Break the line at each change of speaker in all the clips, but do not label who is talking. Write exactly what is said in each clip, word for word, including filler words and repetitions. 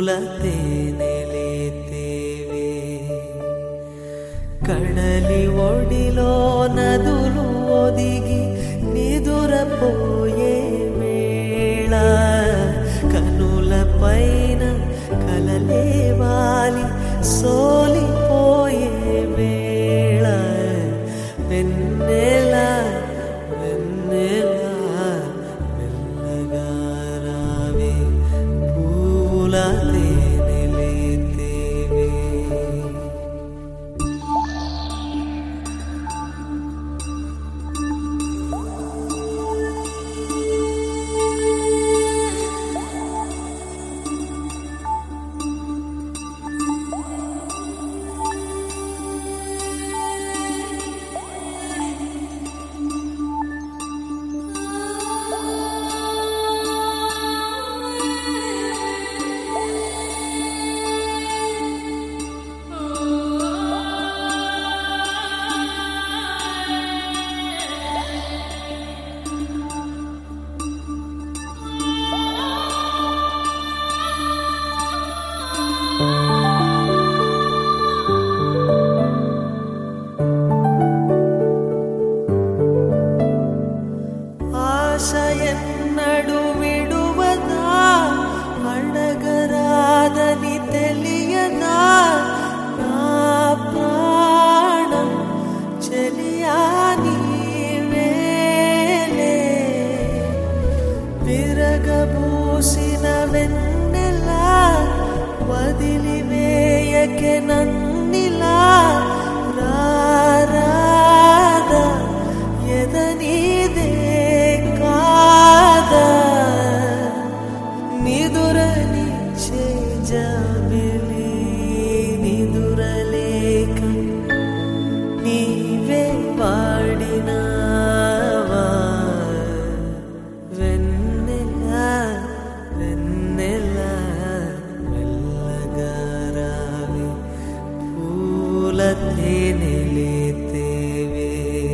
పూల తేనెలేతేవే కడలి ఒడిలో నదులు ఒదిగి నిదురపోయే వేళ కనుల పైన కలలే వాలి సోలిపోయే వేళ వెన్నెల వెన్నెల మెల్లగా రావే పూల తేనెలేతేవే ఆశయన్నడు విడువదా అడగరాదని తెలియదా నా ప్రాణం చెలియా నీవేలే విరగబూసిన వెన్నెలా వదిలివేయకే నన్నిలా రారాదా ఎదనీదే కాదా నిదురనిచ్చే జాబిలి నిదురలేక నీవే వాడినావా వెన్నెల వెన్నెల మెల్లగా రావే పూల తేనెలేతేవే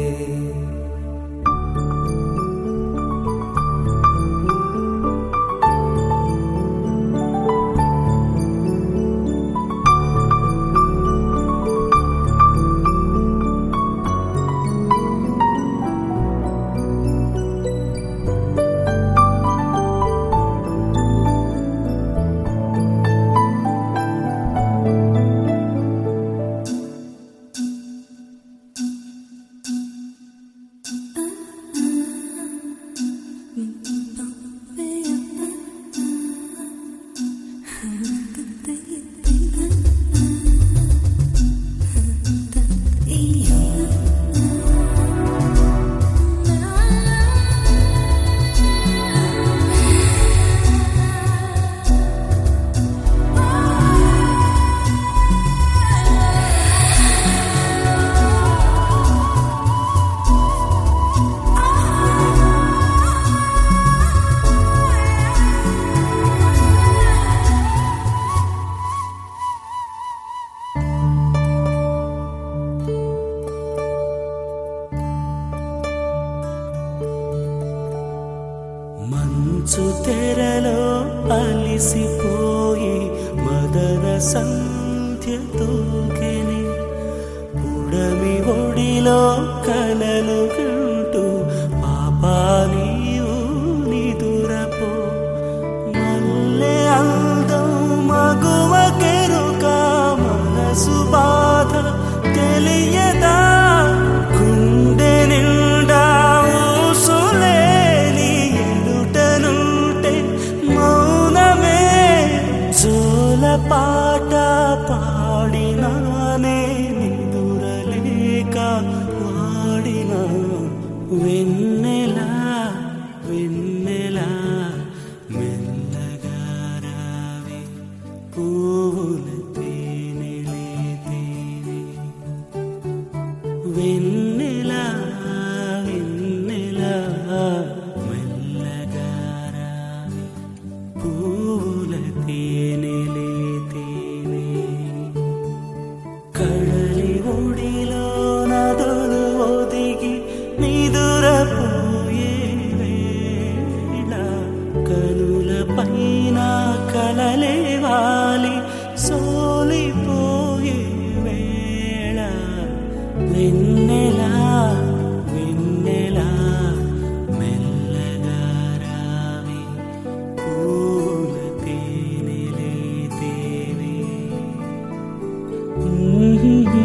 మంచు తెరలో అలిసిపోయి మదన సంధ్య తూకెని పుడమి ఒడిలో కలలు కంటూ పాపా నీవు నిదురపో మల్లె అందం మగువ కెరుక మనసు బాధ తెలియదా గుండె నిండా ఊసులేని ఎదుటనుంటే మౌనమే జోల పాట పాడినానే నిదురలేక వాడినా వెన్నెలా వెన్నెలా మెల్లగా రావే పూల తేనెలేతేవే వెన్నెలా వెన్నెలా మెల్లగా రావే పూల తేనెలేతేవే కడలి ఒడిలో నదులు ఒదిగి నిదురపోయే వేళ కనుల పైన కలలే Mm-hmm.